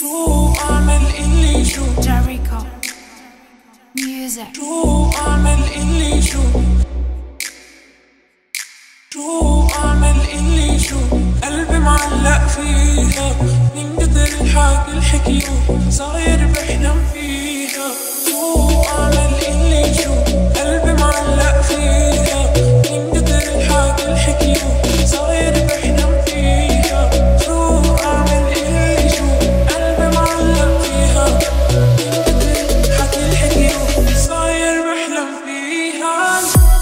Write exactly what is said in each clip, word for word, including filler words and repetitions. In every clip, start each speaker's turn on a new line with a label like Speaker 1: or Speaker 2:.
Speaker 1: شو أعمل اللي شو
Speaker 2: جاريكو ميوزك
Speaker 1: شو أعمل اللي شو شو أعمل اللي شو قلبي معلق فيها من كتر الحكي الحكيو صاير بحلم فيها. شو أعمل اللي شو قلبي معلق فيها من كتر الحكي الحكيو صاير بحلم فيها. شو أعمل اللي شو قلبي معلق فيها من كتر الحكي الحكيو صاير بحلم فيها.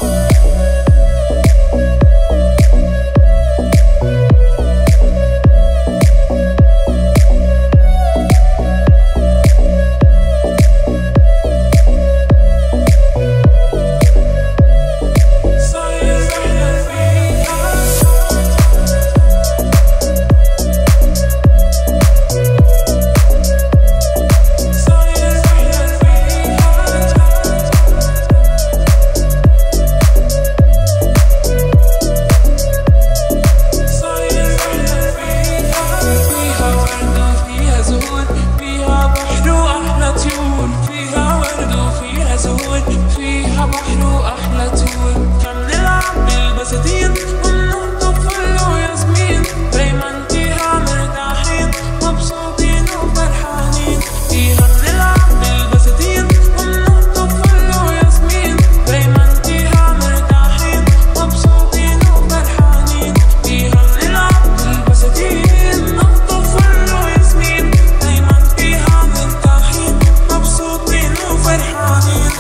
Speaker 1: فيها بحر وأحلى طول فبنلعب بالبساتين وننطق فل وياسمين دايما فيها مرتاحين مبسوطين وفرحانين. فيها بنلعب بالبساتين وننطق فل وياسمين دايما فيها مرتاحين مبسوطين وفرحانين. فيها بنلعب بالبساتين ننطق فل وياسمين دايما فيها مرتاحين مبسوطين وفرحانين.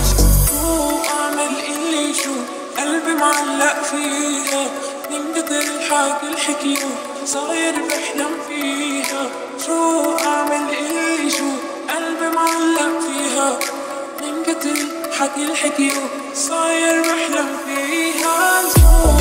Speaker 1: قلبي معلق فيها من كتر الحكي الحكيو صاير بحلم فيها. شو أعمل إلي شو قلبي معلق فيها من كتر الحكي الحكيو صاير بحلم فيها.